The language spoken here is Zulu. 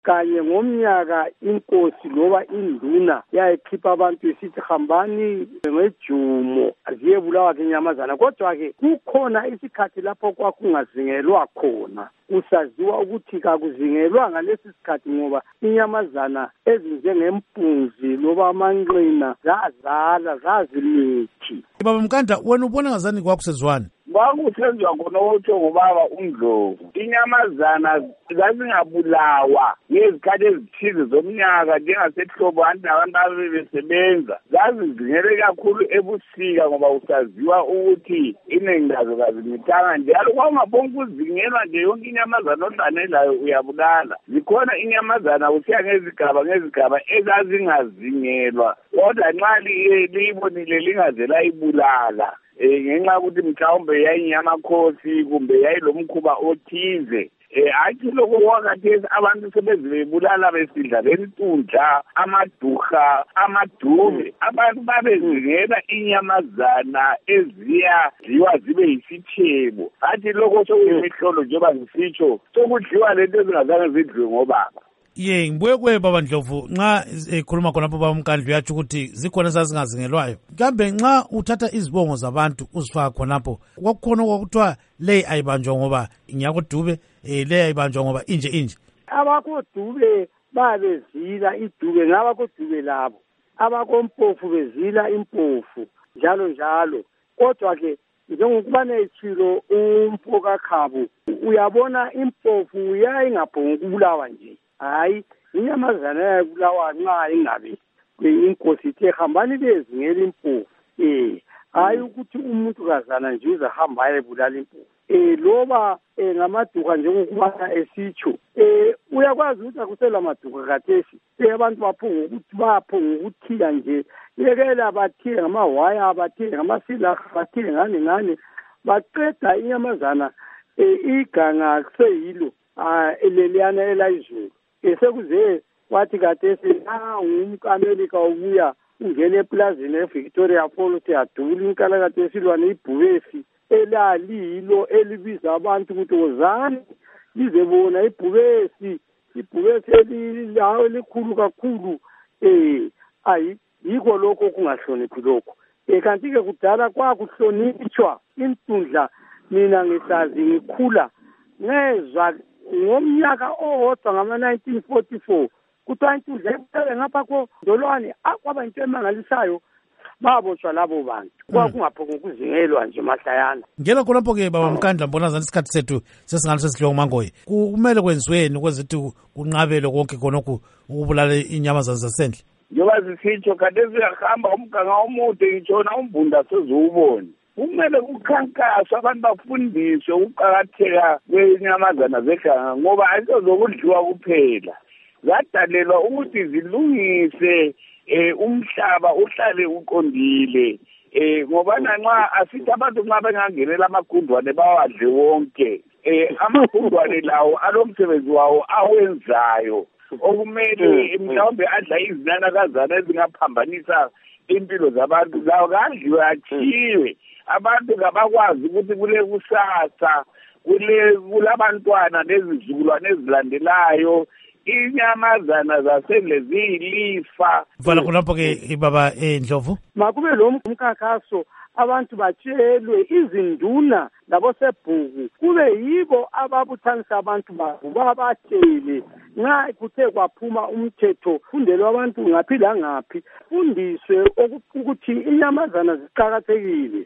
kanye ngomnyaka inkosi loba induna yayikhipha abantu isithi hambani ngejumo ziyebulawa-ke inyamazana. Kodwa-ke kukhona isikhathi lapho kwakungazingelwa khona. Kusaziwa ukuthi kakuzingelwa ngalesi sikhathi ngoba inyamazana ezinjengempunzi loba amanqina zazala zazimithi. Baba Mkanda, wena ubona ngazani kwakusezwana? Kwakusenziwa khona otsho ngobaba uNdlovu. Inyamazana zazingabulawa ngezikhathi ezithize zomnyaka njengasehlobo abantu abebesebenza. Zazizingele kakhulu ebusika ngoba usaziwa ukuthi iningi lazo kazimithanga njalo kwakungabonga ukuzingelwa nje yonke inyamazana odlanelayo uyabulala. Zikhona inyamazana kusiya ngezigaba ezazingazingelwa kodwa nxa liyibonile lingaze layibulala ngenxa ukuthi mhlawumbe yayinyamakhosi kumbe yayilomkhuba othize. Athi lokho kwakhathesi abantu sebezibulala besidla bentunja, amaduha, amadube. Abantu babezingela inyamazana eziyadliwa zibe yisitshebo. Athi lokho sokuyimihlolo njengoba ngisitsho sokudliwa lento ezingazange zidliwe ngobaba. Ngibuye Baba Ndlovu, nxa ekhuluma khonapho Baba Mkandla uyatsho ukuthi zikhona ezazingazingelwayo. Kambe nxa uthatha izibongo zabantu uzifaka khonapho, kwakukhona okwakuthiwa le ayibanjwa ngoba ngiyakodube, le ayibanjwa ngoba inje. Abakodube babezila idube ngabakodube labo. Abakompofu bezila impofu njalo. Kodwa-ke njengokuba nechilo uMfokakhabo uyabona impofu yayingaphonga ukubulawa nje. Hayi, inyamazana yayibulawa nxa ingabe inkosi ithe hambani bezingela impofu. Hayi ukuthi umuntu kazana nje uzahamba ayebulala impofu. Loba ngamaduka njengokuba esitsho. Uyakwazi ukuthi akusela maduka kathesi. Abantu baphonga ukuthiya nje. Yekela bathiye ngamawaya, bathiye ngamasilaha, bathiye ngane. Baqeda inyamazana iganga kuseyilo eleliyana elayizulu. Sekuze wathi kathesi umkamelika ubuya ungene eplazini eVictoria Falls uthi adula inkalakatha yesilwane ibhubesi elalilo elibiza abantu ukuthi wozani lize bona ibhubesi elilawo elikhulu kakhulu. Yikho lokho kungahloniphi lokho. Kanti-ke kudala kwakuhlonitshwa intundla. Mina ngisazi ngikhula ngezwa ngomnyaka owodwa ngama-1944 kuthiwa intundla ebutele ngapha koNdolwane kwaba into emangalisayo, babotshwa labo bantu. Kwakungaphonga ukuzingelwa nje mahlayana. Ngelo khonapho-ke Baba Mkandla, mbona zani isikhathi sethu sesingalo sesidliwa nguMangoye. Kumele kwenziweni ukwenza ukuthi kunqabele konke khonokhu ukubulala inyamazana zasendle? Njengoba zisitsho khathesi uyahamba umganga omude ngitshona umbunda seziwubone. Kumele kukhankaswe abantu bafundiswe ukuqakatheka kwenyamazana zeganga ngoba ayizokudliwa kuphela. Zadalelwa ukuthi zilungise umhlaba uhlale uqondile. Ngoba nxa asithi abantu nxa bengangenela amagundwane bawadle wonke. Amagundwane lawo alomsebenzi wawo awenzayo. Okumele mhlawumbe adla izinanakazana ezingaphambanisa impilo zabantu lawo kadliwe achiwe. Abantu kabakwazi ukuthi kule kusasa kulabantwana nezizukulwane ezilandelayo inyamazana zasendle ziyilifa. Vala khonapho-ke Baba Ndlovu, makube lo mkhankaso abantu batshelwe, izinduna labosebhuku kube yibo ababuthanisa abantu babo babatshele nxa kuthe kwaphuma umthetho fundelwe abantu ngaphi langaphi fundiswe ukuthi inyamazana ziqakathekile.